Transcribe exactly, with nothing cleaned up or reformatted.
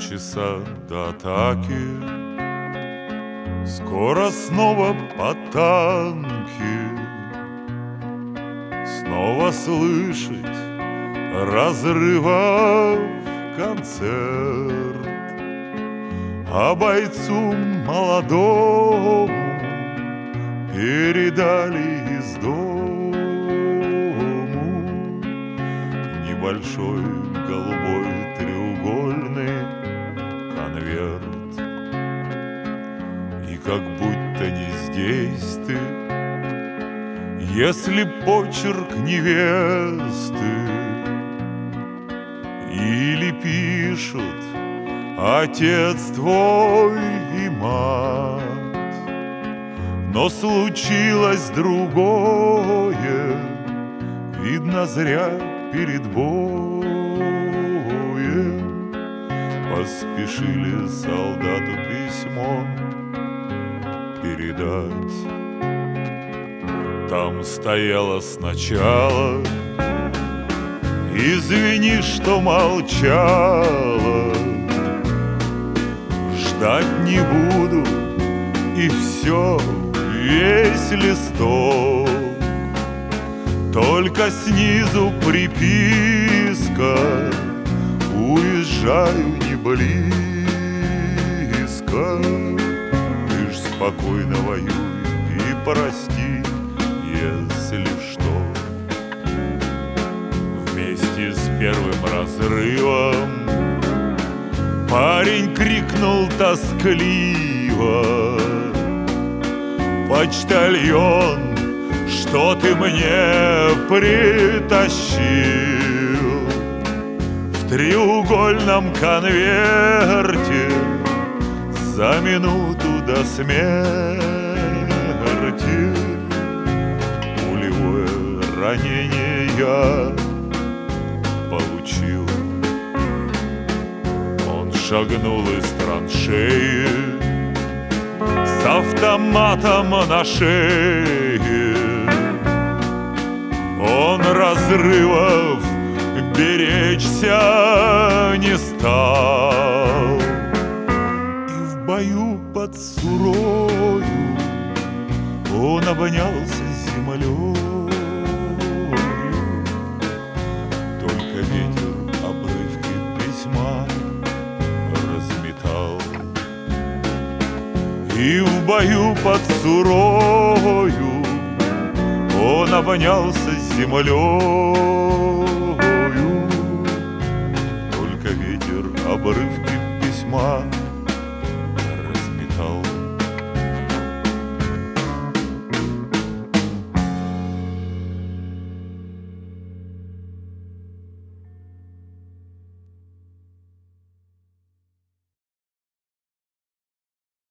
полчаса до атаки. Скоро снова по танки, снова слышать разрывов концерт, а бойцу молодому передали из дому небольшой голубой треугольный конверт. И как будто не здесь ты, если почерк невесты или пишут отец твой и мать, но случилось другое, видно, зря перед боем поспешили солдату письмо передать. Там стояло сначала: извини, что молчала, ждать не буду, и все, весь листок. Только снизу приписка: уезжаю не близко. Ты ж спокойно воюй и прости, если что. Вместе с первым разрывом парень крикнул тоскливо: почтальон, что ты мне притащил в треугольном конверте за минуту до смерти? Пулевое ранение я получил. Он шагнул из траншеи с автоматом на шее. Он разрывов беречься не стал, и в бою под Сурою он обонялся землёю. Только ветер обрывки письма разметал, и в бою под Сурою он обонялся землёю. Только ветер обрывки письма